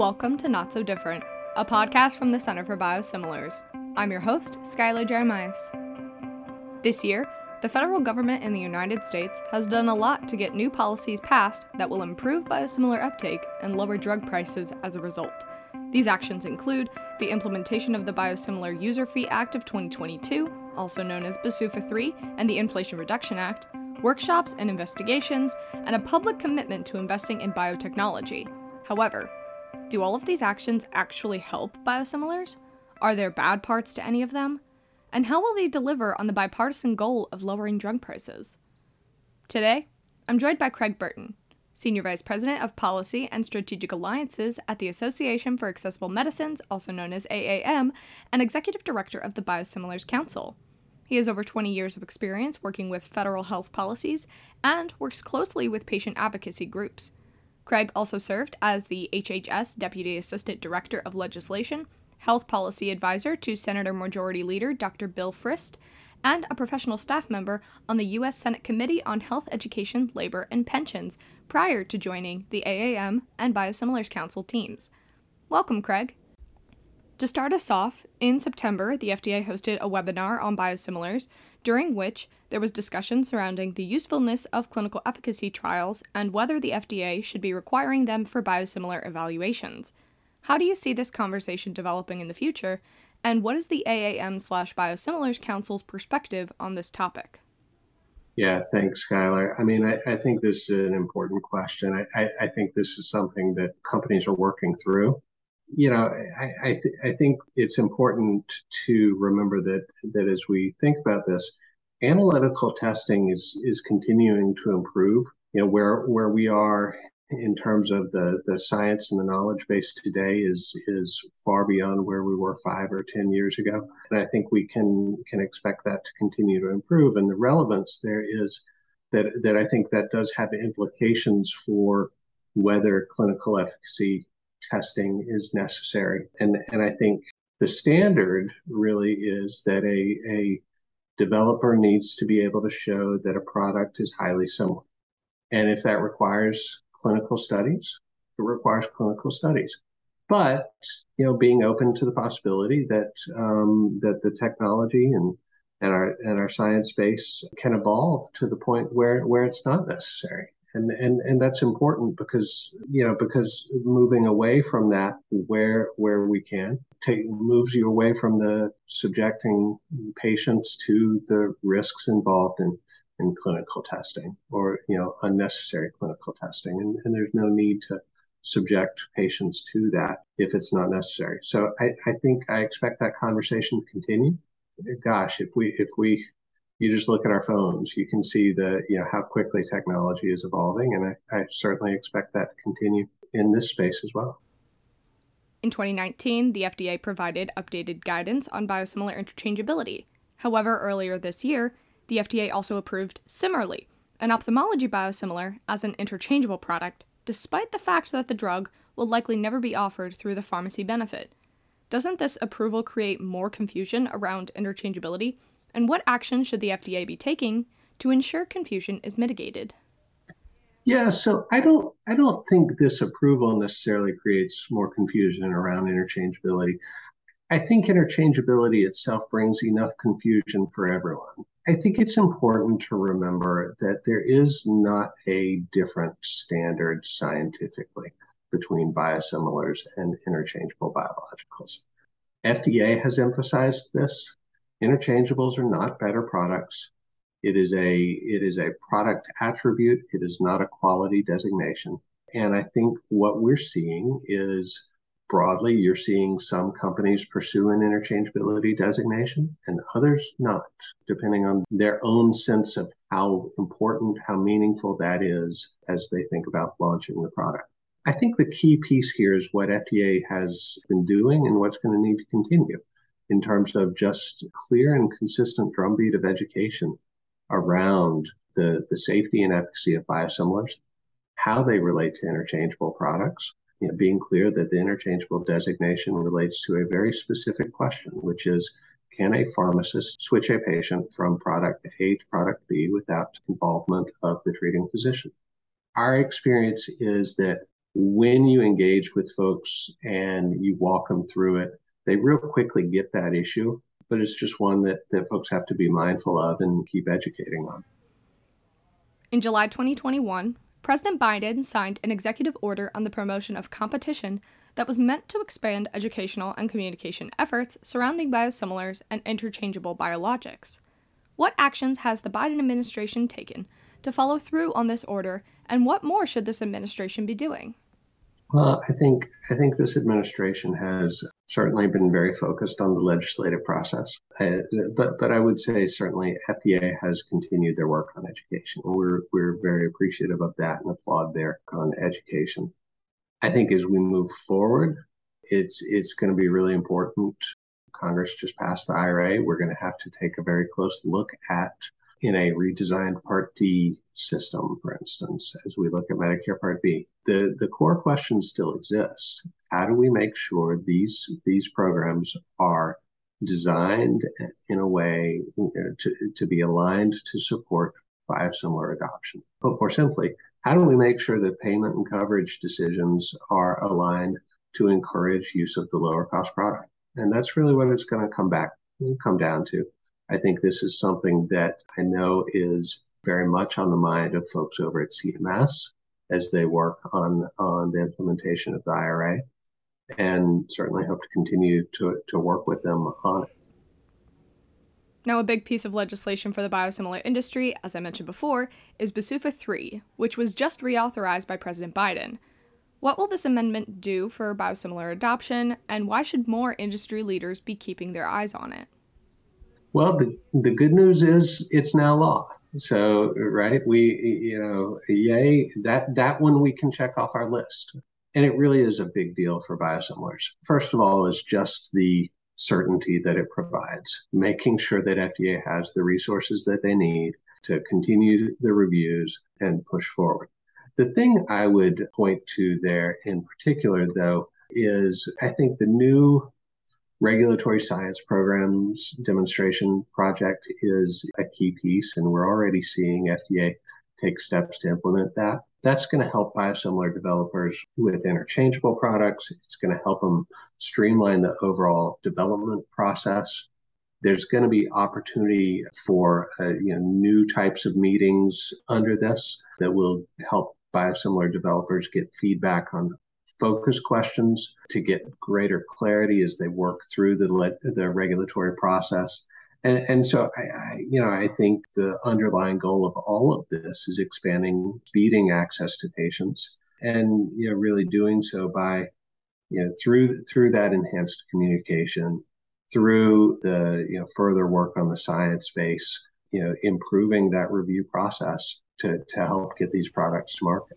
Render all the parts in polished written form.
Welcome to Not So Different, a podcast from the Center for Biosimilars. I'm your host, Skylar Jeremias. This year, the federal government in the United States has done a lot to get new policies passed that will improve biosimilar uptake and lower drug prices as a result. These actions include the implementation of the Biosimilar User Fee Act of 2022, also known as BsUFA 3, and the Inflation Reduction Act, workshops and investigations, and a public commitment to investing in biotechnology. However, do all of these actions actually help biosimilars? Are there bad parts to any of them? And how will they deliver on the bipartisan goal of lowering drug prices? Today, I'm joined by Craig Burton, Senior Vice President of Policy and Strategic Alliances at the Association for Accessible Medicines, also known as AAM, and Executive Director of the Biosimilars Council. He has over 20 years of experience working with federal health policies and works closely with patient advocacy groups. Craig also served as the HHS Deputy Assistant Director of Legislation, Health Policy Advisor to Senator Majority Leader Dr. Bill Frist, and a professional staff member on the U.S. Senate Committee on Health, Education, Labor, and Pensions prior to joining the AAM and Biosimilars Council teams. Welcome, Craig. To start us off, in September, the FDA hosted a webinar on biosimilars, during which there was discussion surrounding the usefulness of clinical efficacy trials and whether the FDA should be requiring them for biosimilar evaluations. How do you see this conversation developing in the future, and what is the AAM/Biosimilars Council's perspective on this topic? Yeah, thanks, Skylar. I think this is an important question. I think this is something that companies are working through. I think it's important to remember that as we think about this, analytical testing is continuing to improve. Where we are in terms of the science and the knowledge base today is far beyond where we were 5 or 10 years ago. And I think we can expect that to continue to improve. And the relevance there is that I think that does have implications for whether clinical efficacy testing is necessary. And I think the standard really is that a developer needs to be able to show that a product is highly similar. And if that requires clinical studies, it requires clinical studies. But, being open to the possibility that the technology and our science base can evolve to the point where it's not necessary. And that's important because moving away from that where we can moves you away from the subjecting patients to the risks involved in clinical testing or unnecessary clinical testing, and there's no need to subject patients to that if it's not necessary. So I expect that conversation to continue. Gosh, if you just look at our phones, you can see how quickly technology is evolving, and I certainly expect that to continue in this space as well. In 2019, the FDA provided updated guidance on biosimilar interchangeability. However, earlier this year, the FDA also approved Cimerli, an ophthalmology biosimilar, as an interchangeable product, despite the fact that the drug will likely never be offered through the pharmacy benefit. Doesn't this approval create more confusion around interchangeability? And what action should the FDA be taking to ensure confusion is mitigated? Yeah, so I don't think this approval necessarily creates more confusion around interchangeability. I think interchangeability itself brings enough confusion for everyone. I think it's important to remember that there is not a different standard scientifically between biosimilars and interchangeable biologicals. FDA has emphasized this. Interchangeables are not better products. It is a product attribute. It is not a quality designation. And I think what we're seeing is broadly, you're seeing some companies pursue an interchangeability designation and others not, depending on their own sense of how important, how meaningful that is as they think about launching the product. I think the key piece here is what FDA has been doing and what's going to need to continue in terms of just clear and consistent drumbeat of education around the safety and efficacy of biosimilars, how they relate to interchangeable products, being clear that the interchangeable designation relates to a very specific question, which is, can a pharmacist switch a patient from product A to product B without involvement of the treating physician? Our experience is that when you engage with folks and you walk them through it, they real quickly get that issue, but it's just one that folks have to be mindful of and keep educating on. In July 2021, President Biden signed an executive order on the promotion of competition that was meant to expand educational and communication efforts surrounding biosimilars and interchangeable biologics. What actions has the Biden administration taken to follow through on this order, and what more should this administration be doing? Well, I think this administration has certainly been very focused on the legislative process, but I would say certainly FDA has continued their work on education. We're very appreciative of that and applaud their on education. I think as we move forward, it's going to be really important. Congress just passed the IRA. We're going to have to take a very close look at in a redesigned Part D system, for instance, as we look at Medicare Part B. The core questions still exist. How do we make sure these programs are designed in a way to be aligned to support biosimilar adoption? But more simply, how do we make sure that payment and coverage decisions are aligned to encourage use of the lower cost product? And that's really what it's going to come down to. I think this is something that I know is very much on the mind of folks over at CMS as they work on the implementation of the IRA, and certainly hope to continue to work with them on it. Now, a big piece of legislation for the biosimilar industry, as I mentioned before, is BsUFA 3, which was just reauthorized by President Biden. What will this amendment do for biosimilar adoption, and why should more industry leaders be keeping their eyes on it? Well, the good news is it's now law. So, right, yay, that one we can check off our list. And it really is a big deal for biosimilars. First of all, is just the certainty that it provides, making sure that FDA has the resources that they need to continue the reviews and push forward. The thing I would point to there in particular, though, is I think the new regulatory science programs demonstration project is a key piece, and we're already seeing FDA take steps to implement that. That's going to help biosimilar developers with interchangeable products. It's going to help them streamline the overall development process. There's going to be opportunity for new types of meetings under this that will help biosimilar developers get feedback on focus questions to get greater clarity as they work through the regulatory process. And so I think the underlying goal of all of this is speeding access to patients, and really doing so by through that enhanced communication, through the further work on the science base, improving that review process to help get these products to market.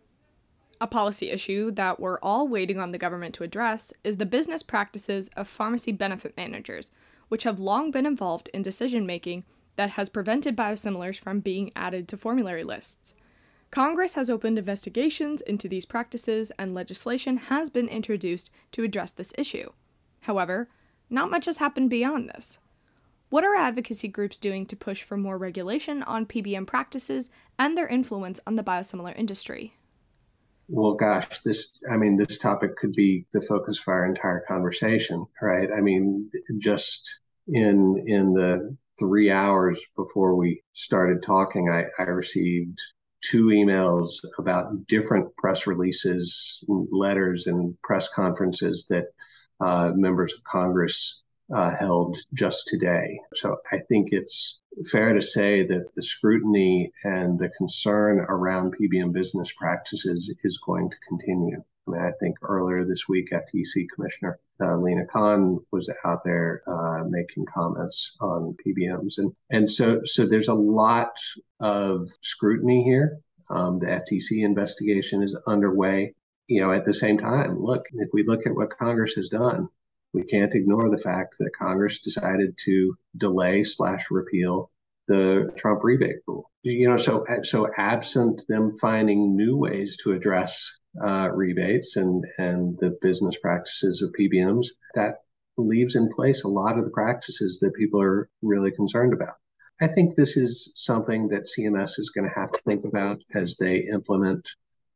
A policy issue that we're all waiting on the government to address is the business practices of pharmacy benefit managers, which have long been involved in decision-making that has prevented biosimilars from being added to formulary lists. Congress has opened investigations into these practices, and legislation has been introduced to address this issue. However, not much has happened beyond this. What are advocacy groups doing to push for more regulation on PBM practices and their influence on the biosimilar industry? Well, gosh, this topic could be the focus of our entire conversation, right? I mean, just in the 3 hours before we started talking, I received 2 emails about different press releases, letters, and press conferences that members of Congress held just today. So I think it's fair to say that the scrutiny and the concern around PBM business practices is going to continue. I mean, I think earlier this week, FTC Commissioner Lina Khan was out there making comments on PBMs. And so there's a lot of scrutiny here. The FTC investigation is underway. At the same time, look, if we look at what Congress has done, we can't ignore the fact that Congress decided to delay/repeal the Trump rebate rule. So absent them finding new ways to address rebates and the business practices of PBMs, that leaves in place a lot of the practices that people are really concerned about. I think this is something that CMS is going to have to think about as they implement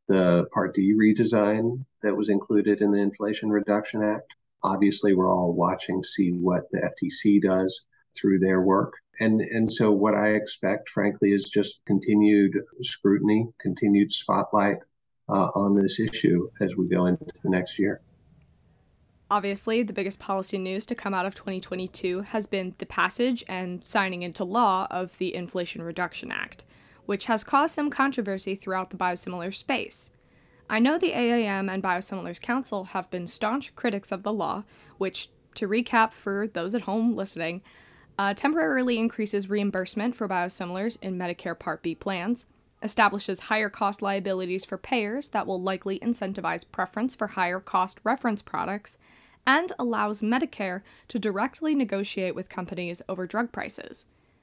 the Part D redesign that was included in the Inflation Reduction Act. Obviously, we're all watching to see what the FTC does through their work. And so what I expect, frankly, is just continued scrutiny, continued spotlight on this issue as we go into the next year. Obviously, the biggest policy news to come out of 2022 has been the passage and signing into law of the Inflation Reduction Act, which has caused some controversy throughout the biosimilar space. I know the AAM and Biosimilars Council have been staunch critics of the law, which, to recap for those at home listening, temporarily increases reimbursement for biosimilars in Medicare Part B plans, establishes higher cost liabilities for payers that will likely incentivize preference for higher cost reference products, and allows Medicare to directly negotiate with companies over drug prices.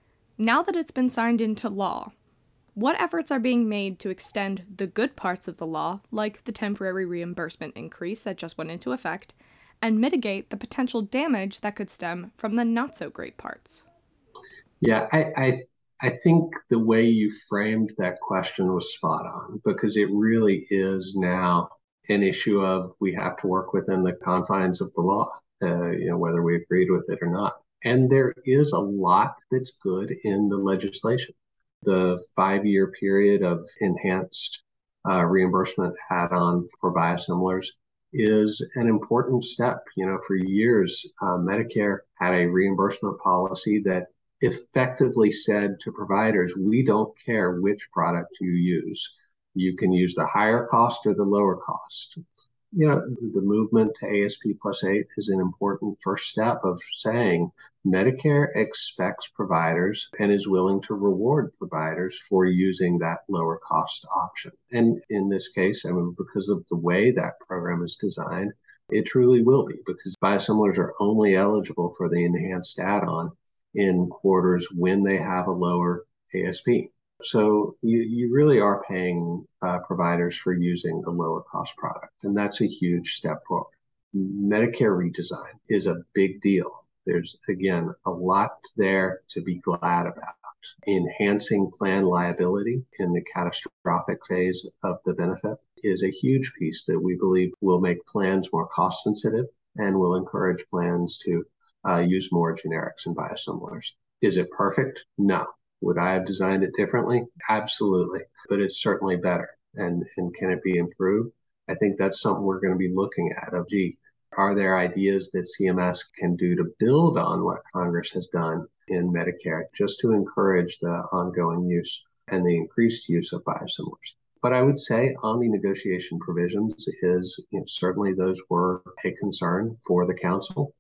Now that it's been signed into law, what efforts are being made to extend the good parts of the law, like the temporary reimbursement increase that just went into effect, and mitigate the potential damage that could stem from the not-so-great parts? Yeah, I think the way you framed that question was spot on, because it really is now an issue of we have to work within the confines of the law, whether we agreed with it or not. And there is a lot that's good in the legislation. The 5-year period of enhanced reimbursement add-on for biosimilars is an important step. For years, Medicare had a reimbursement policy that effectively said to providers, we don't care which product you use. You can use the higher cost or the lower cost. The movement to ASP plus 8 is an important first step of saying Medicare expects providers and is willing to reward providers for using that lower cost option. And in this case, because of the way that program is designed, it truly will be, because biosimilars are only eligible for the enhanced add-on in quarters when they have a lower ASP. So you really are paying providers for using a lower cost product, and that's a huge step forward. Medicare redesign is a big deal. There's, again, a lot there to be glad about. Enhancing plan liability in the catastrophic phase of the benefit is a huge piece that we believe will make plans more cost sensitive and will encourage plans to use more generics and biosimilars. Is it perfect? No. Would I have designed it differently? Absolutely. But it's certainly better. And can it be improved? I think that's something we're going to be looking at. Are there ideas that CMS can do to build on what Congress has done in Medicare just to encourage the ongoing use and the increased use of biosimilars? But I would say on the negotiation provisions is, certainly those were a concern for the council.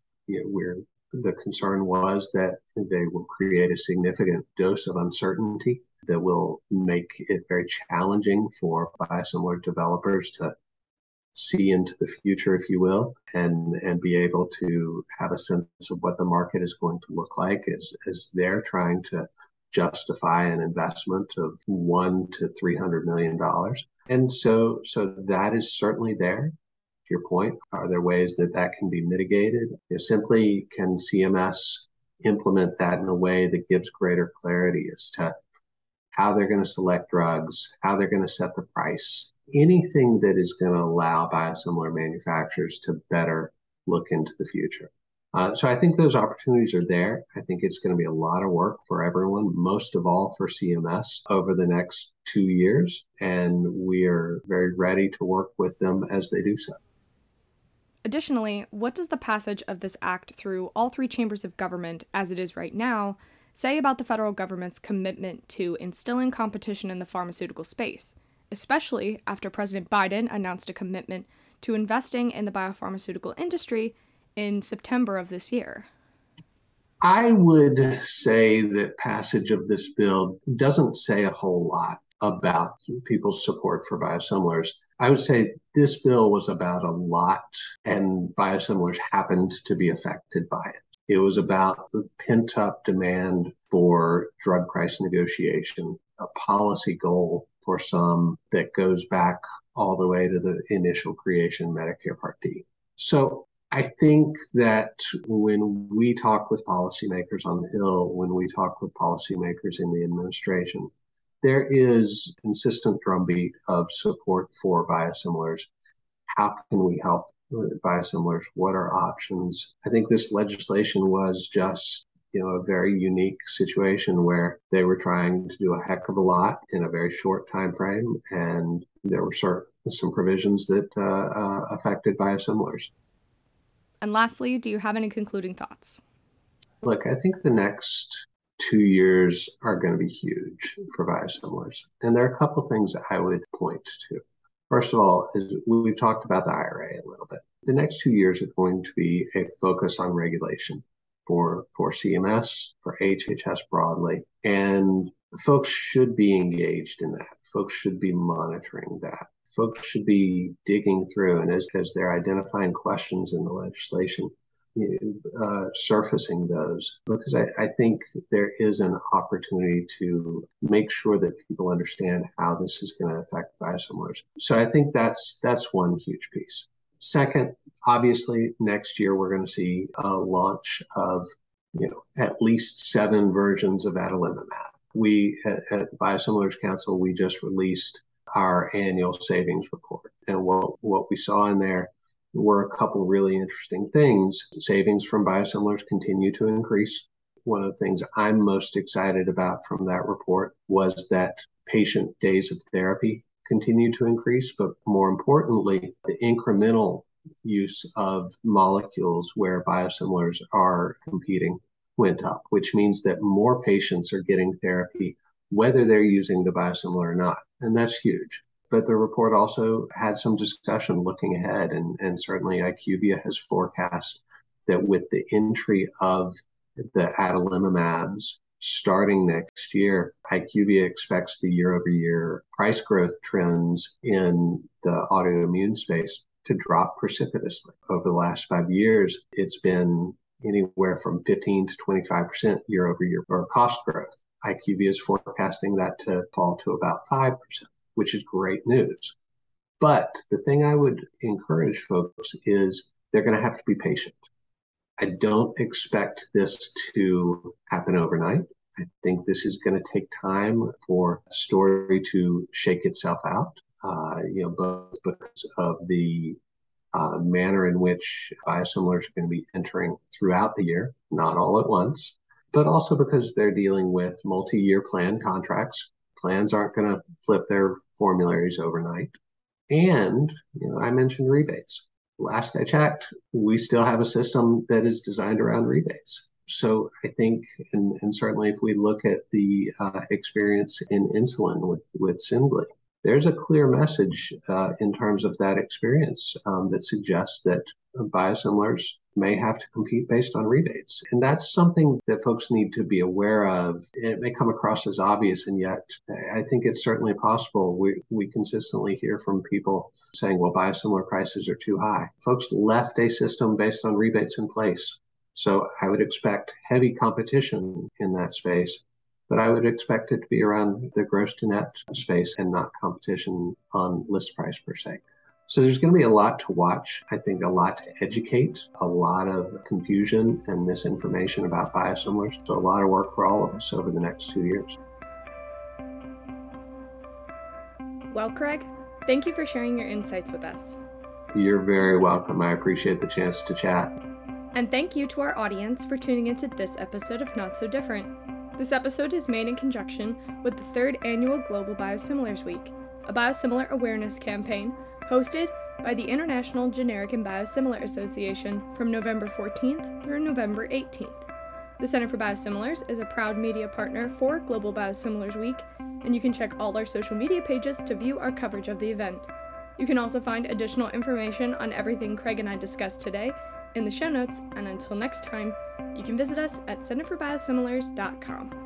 The concern was that they will create a significant dose of uncertainty that will make it very challenging for biosimilar developers to see into the future, if you will, and be able to have a sense of what the market is going to look like as they're trying to justify an investment of $100 to $300 million. And so that is certainly there. To your point, are there ways that can be mitigated? Simply, can CMS implement that in a way that gives greater clarity as to how they're going to select drugs, how they're going to set the price, anything that is going to allow biosimilar manufacturers to better look into the future. So I think those opportunities are there. I think it's going to be a lot of work for everyone, most of all for CMS over the next 2 years. And we are very ready to work with them as they do so. Additionally, what does the passage of this act through all 3 chambers of government, as it is right now, say about the federal government's commitment to instilling competition in the pharmaceutical space, especially after President Biden announced a commitment to investing in the biopharmaceutical industry in September of this year? I would say that passage of this bill doesn't say a whole lot about people's support for biosimilars. I would say this bill was about a lot, and biosimilars happened to be affected by it. It was about the pent-up demand for drug price negotiation, a policy goal for some that goes back all the way to the initial creation of Medicare Part D. So I think that when we talk with policymakers on the Hill, when we talk with policymakers in the administration, there is consistent drumbeat of support for biosimilars. How can we help with biosimilars? What are options? I think this legislation was just a very unique situation where they were trying to do a heck of a lot in a very short time frame, and there were some provisions that affected biosimilars. And lastly, do you have any concluding thoughts? Look, I think the next 2 years are going to be huge for biosimilars, and there are a couple things I would point to. First of all, is we've talked about the IRA a little bit. The next 2 years are going to be a focus on regulation for CMS, for HHS broadly, and folks should be engaged in that. Folks should be monitoring that. Folks should be digging through, and as they're identifying questions in the legislation, surfacing those, because I think there is an opportunity to make sure that people understand how this is going to affect biosimilars. So I think that's one huge piece. Second, obviously, next year we're going to see a launch of at least 7 versions of adalimumab. We at the Biosimilars Council, we just released our annual savings report, and what we saw in there were a couple really interesting things. Savings from biosimilars continue to increase. One of the things I'm most excited about from that report was that patient days of therapy continue to increase, but more importantly, the incremental use of molecules where biosimilars are competing went up, which means that more patients are getting therapy, whether they're using the biosimilar or not. And that's huge. But the report also had some discussion looking ahead, and certainly IQVIA has forecast that with the entry of the adalimumabs starting next year, IQVIA expects the year-over-year price growth trends in the autoimmune space to drop precipitously. Over the last 5 years, it's been anywhere from 15 to 25% year-over-year or cost growth. IQVIA is forecasting that to fall to about 5%, which is great news. But the thing I would encourage folks is they're going to have to be patient. I don't expect this to happen overnight. I think this is going to take time for the story to shake itself out, both because of the manner in which biosimilars are going to be entering throughout the year, not all at once, but also because they're dealing with multi-year plan contracts. Plans aren't going to flip their formularies overnight. And, I mentioned rebates. Last I checked, we still have a system that is designed around rebates. So I think, and certainly if we look at the experience in insulin with Semglee, there's a clear message in terms of that experience that suggests that biosimilars may have to compete based on rebates. And that's something that folks need to be aware of. It may come across as obvious, and yet I think it's certainly possible. We consistently hear from people saying, well, biosimilar prices are too high. Folks left a system based on rebates in place. So I would expect heavy competition in that space, but I would expect it to be around the gross to net space and not competition on list price per se. So there's going to be a lot to watch, I think a lot to educate, a lot of confusion and misinformation about biosimilars. So a lot of work for all of us over the next 2 years. Well, Craig, thank you for sharing your insights with us. You're very welcome. I appreciate the chance to chat. And thank you to our audience for tuning into this episode of Not So Different. This episode is made in conjunction with the 3rd Annual Global Biosimilars Week, a biosimilar awareness campaign hosted by the International Generic and Biosimilar Association from November 14th through November 18th. The Center for Biosimilars is a proud media partner for Global Biosimilars Week, and you can check all our social media pages to view our coverage of the event. You can also find additional information on everything Craig and I discussed today in the show notes, and until next time, you can visit us at centerforbiosimilars.com.